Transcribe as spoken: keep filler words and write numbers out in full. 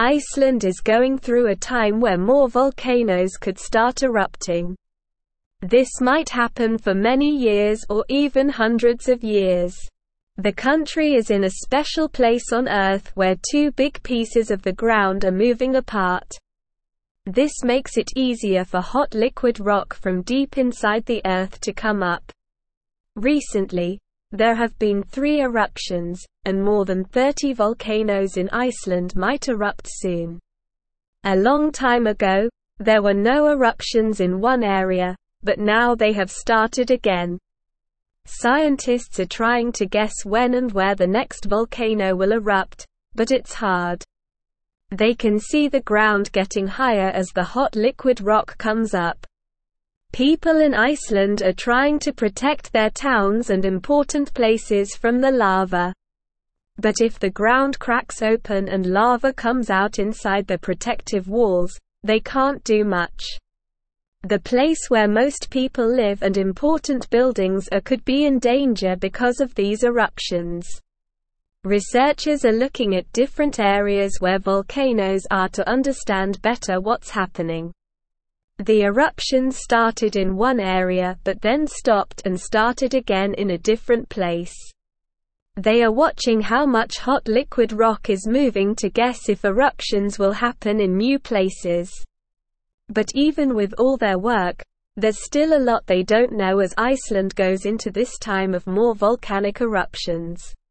Iceland is going through a time where more volcanoes could start erupting. This might happen for many years or even hundreds of years. The country is in a special place on Earth where two big pieces of the ground are moving apart. This makes it easier for hot liquid rock from deep inside the Earth to come up. Recently, there have been three eruptions, and more than thirty volcanoes in Iceland might erupt soon. A long time ago, there were no eruptions in one area, but now they have started again. Scientists are trying to guess when and where the next volcano will erupt, but it's hard. They can see the ground getting higher as the hot liquid rock comes up. People in Iceland are trying to protect their towns and important places from the lava. But if the ground cracks open and lava comes out inside the protective walls, they can't do much. The place where most people live and important buildings are could be in danger because of these eruptions. Researchers are looking at different areas where volcanoes are to understand better what's happening. The eruptions started in one area but then stopped and started again in a different place. They are watching how much hot liquid rock is moving to guess if eruptions will happen in new places. But even with all their work, there's still a lot they don't know as Iceland goes into this time of more volcanic eruptions.